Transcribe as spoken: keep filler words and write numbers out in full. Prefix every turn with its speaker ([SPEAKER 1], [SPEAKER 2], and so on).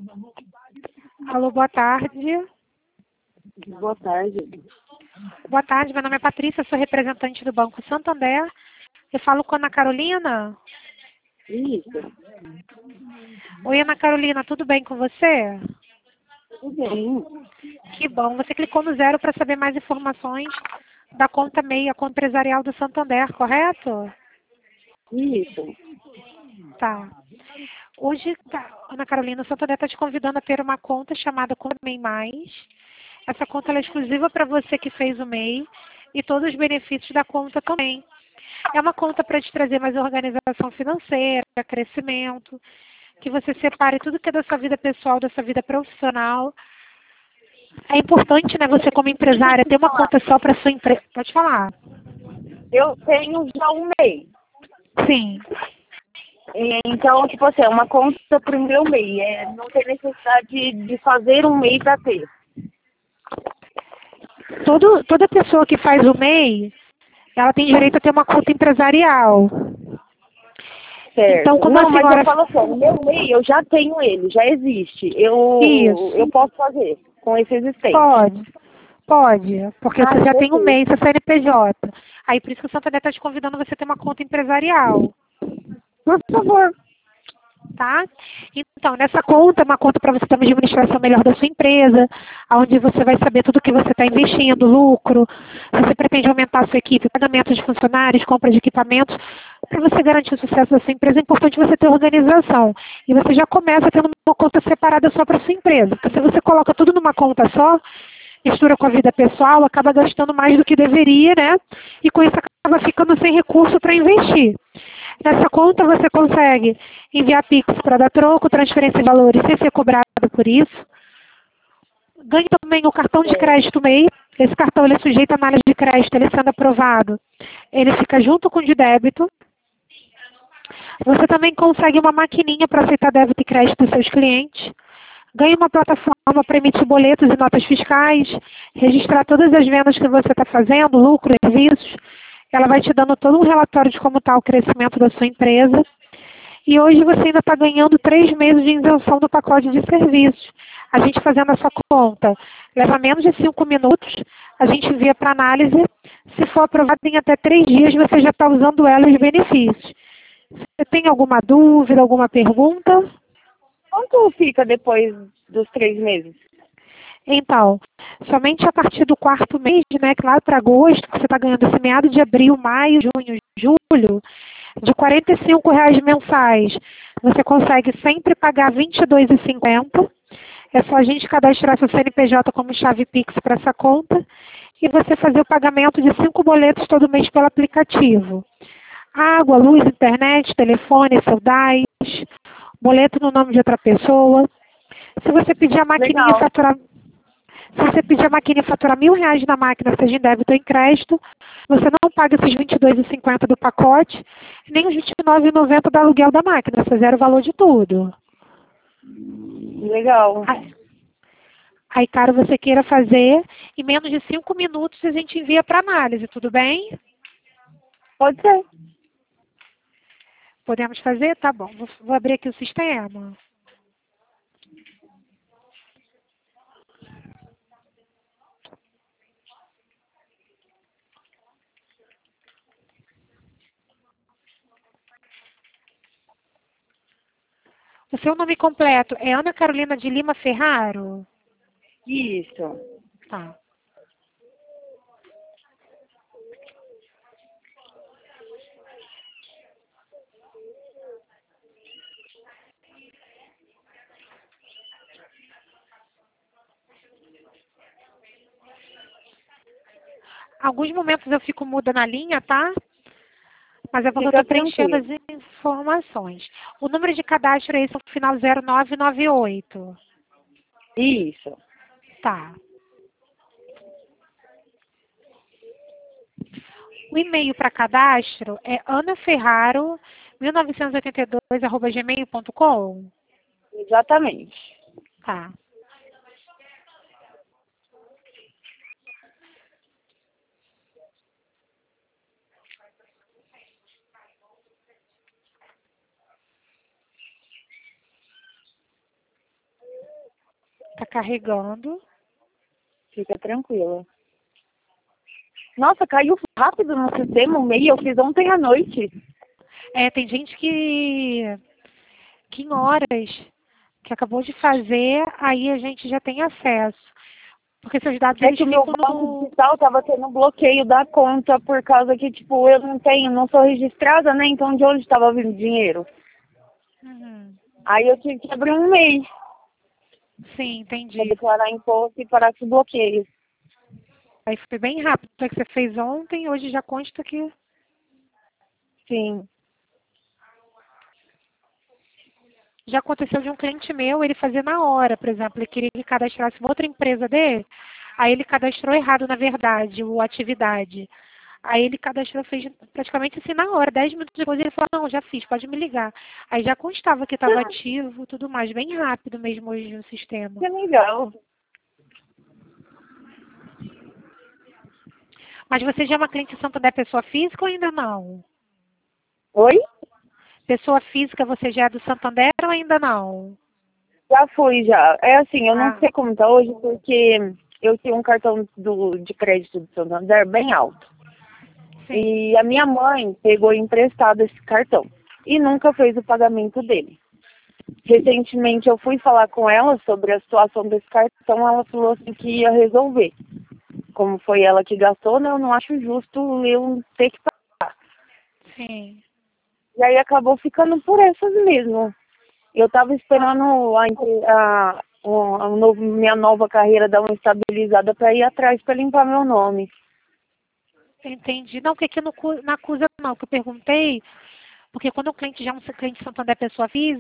[SPEAKER 1] Alô, boa tarde.
[SPEAKER 2] Boa tarde.
[SPEAKER 1] Boa tarde, meu nome é Patrícia, sou representante do Banco Santander. Eu falo com a Ana Carolina.
[SPEAKER 2] Isso.
[SPEAKER 1] Oi, Ana Carolina, tudo bem com você?
[SPEAKER 2] Tudo bem.
[SPEAKER 1] Que bom. Você clicou no zero para saber mais informações da conta MEI, a conta empresarial do Santander, correto?
[SPEAKER 2] Isso.
[SPEAKER 1] Tá. Hoje, tá, Ana Carolina, o Santander está te convidando a ter uma conta chamada Conta MEI Mais. Essa conta ela é exclusiva para você que fez o MEI e todos os benefícios da conta também. É uma conta para te trazer mais organização financeira, crescimento, que você separe tudo que é da sua vida pessoal, da sua vida profissional. É importante, né, você como empresária, ter uma conta só para sua empresa. Pode falar.
[SPEAKER 2] Eu tenho já um MEI.
[SPEAKER 1] Sim.
[SPEAKER 2] É, Então, tipo assim, é uma conta para o meu MEI. É, não tem necessidade de fazer um MEI para ter.
[SPEAKER 1] Todo, toda pessoa que faz o MEI, ela tem direito a ter uma conta empresarial.
[SPEAKER 2] Certo.
[SPEAKER 1] Então, como
[SPEAKER 2] Não,
[SPEAKER 1] a
[SPEAKER 2] mas eu
[SPEAKER 1] senhora...
[SPEAKER 2] falo assim, o meu MEI eu já tenho ele, já existe. Eu, eu
[SPEAKER 1] Isso.
[SPEAKER 2] posso fazer com esse existente.
[SPEAKER 1] Pode. Pode. Porque
[SPEAKER 2] Ah,
[SPEAKER 1] você já tem um
[SPEAKER 2] perfeito.
[SPEAKER 1] MEI, seu C N P J. Aí, por isso que o Santander está te convidando você a ter uma conta empresarial.
[SPEAKER 2] Por favor.
[SPEAKER 1] Tá? Então, nessa conta, é uma conta para você ter uma administração melhor da sua empresa, onde você vai saber tudo que você está investindo, lucro, se você pretende aumentar a sua equipe, pagamento de funcionários, compra de equipamentos. Para você garantir o sucesso da sua empresa, é importante você ter organização. E você já começa tendo uma conta separada só para sua empresa. Porque se você coloca tudo numa conta só, mistura com a vida pessoal, acaba gastando mais do que deveria, né? E com isso acaba ficando sem recurso para investir. Nessa conta você consegue enviar Pix para dar troco, transferência de valores sem ser cobrado por isso. Ganha também o cartão de crédito MEI. Esse cartão ele é sujeito a análise de crédito, ele sendo aprovado. Ele fica junto com o de débito. Você também consegue uma maquininha para aceitar débito e crédito dos seus clientes. Ganha uma plataforma para emitir boletos e notas fiscais, registrar todas as vendas que você está fazendo, lucro, serviços. Ela vai te dando todo um relatório de como está o crescimento da sua empresa. E hoje você ainda está ganhando três meses de isenção do pacote de serviços. A gente fazendo essa conta leva menos de cinco minutos, a gente envia para análise. Se for aprovado em até três dias, você já está usando ela e os benefícios. Você tem alguma dúvida, alguma pergunta?
[SPEAKER 2] Quanto fica depois dos três meses?
[SPEAKER 1] Então, somente a partir do quarto mês, né, que lá para agosto, que você está ganhando esse meado de abril, maio, junho, julho, de quarenta e cinco reais mensais, você consegue sempre pagar vinte e dois reais e cinquenta centavos. É só a gente cadastrar seu C N P J como chave Pix para essa conta e você fazer o pagamento de cinco boletos todo mês pelo aplicativo. Água, luz, internet, telefone, seu D A I S, boleto no nome de outra pessoa. Se você pedir a maquininha e
[SPEAKER 2] Legal.
[SPEAKER 1] faturar... Se você pedir a maquininha e faturar mil reais na máquina, seja em débito ou em crédito, você não paga esses vinte e dois reais e cinquenta centavos do pacote, nem os vinte e nove reais e noventa centavos do aluguel da máquina. Você zera o valor de tudo.
[SPEAKER 2] Legal.
[SPEAKER 1] Aí, aí, caso você queira fazer, em menos de cinco minutos a gente envia para análise, tudo bem?
[SPEAKER 2] Pode ser.
[SPEAKER 1] Podemos fazer? Tá bom. Vou, vou abrir aqui o sistema. O seu nome completo é Ana Carolina de Lima Ferraro?
[SPEAKER 2] Isso.
[SPEAKER 1] Tá. Alguns momentos eu fico muda na linha, tá? Mas é porque eu
[SPEAKER 2] Fica
[SPEAKER 1] estou preenchendo as
[SPEAKER 2] tranquilo.
[SPEAKER 1] informações. O número de cadastro é esse, é o final zero nove nove oito.
[SPEAKER 2] Isso.
[SPEAKER 1] Tá. O e-mail para cadastro é anaferraro mil novecentos e oitenta e dois arroba gmail ponto com.
[SPEAKER 2] Exatamente.
[SPEAKER 1] Tá. carregando.
[SPEAKER 2] Fica tranquila. Nossa, caiu rápido no sistema o MEI, eu fiz ontem à noite.
[SPEAKER 1] É, tem gente que, que em horas que acabou de fazer, aí a gente já tem acesso. Porque seus dados
[SPEAKER 2] É
[SPEAKER 1] eles
[SPEAKER 2] que o meu
[SPEAKER 1] ficam
[SPEAKER 2] banco
[SPEAKER 1] no...
[SPEAKER 2] digital tava tendo bloqueio da conta por causa que, tipo, eu não tenho, não sou registrada, né? Então de onde estava vindo dinheiro?
[SPEAKER 1] Uhum.
[SPEAKER 2] Aí eu tive que abrir um MEI
[SPEAKER 1] Sim,
[SPEAKER 2] para
[SPEAKER 1] entendi.
[SPEAKER 2] declarar imposto e parar com os bloqueios.
[SPEAKER 1] Aí foi bem rápido, o que você fez ontem, hoje já consta que...
[SPEAKER 2] Sim.
[SPEAKER 1] Já aconteceu de um cliente meu, ele fazia na hora, por exemplo, ele queria que cadastrasse uma outra empresa dele, aí ele cadastrou errado, na verdade, o atividade. Aí ele cadastrou, fez praticamente assim na hora, dez minutos depois ele falou, não, já fiz, pode me ligar. Aí já constava que estava ativo, tudo mais, bem rápido mesmo hoje no sistema.
[SPEAKER 2] Que legal.
[SPEAKER 1] Mas você já é uma cliente Santander pessoa física ou ainda não?
[SPEAKER 2] Oi?
[SPEAKER 1] Pessoa física você já é do Santander ou ainda não?
[SPEAKER 2] Já fui, já. É assim, eu não
[SPEAKER 1] Ah,
[SPEAKER 2] sei como tá hoje, porque eu tenho um cartão do, de crédito do Santander bem alto.
[SPEAKER 1] sim.
[SPEAKER 2] E a minha mãe pegou emprestado esse cartão e nunca fez o pagamento dele. Recentemente eu fui falar com ela sobre a situação desse cartão, ela falou assim que ia resolver. Como foi ela que gastou, né, eu não acho justo eu ter que pagar.
[SPEAKER 1] Sim.
[SPEAKER 2] E aí acabou ficando por essas mesmo. Eu tava esperando a, a, a novo, minha nova carreira dar uma estabilizada para ir atrás para limpar meu nome.
[SPEAKER 1] Entendi. Não, porque aqui no, cu- na Acusa não, que eu perguntei, porque quando o cliente já é um cliente Santander pessoa física,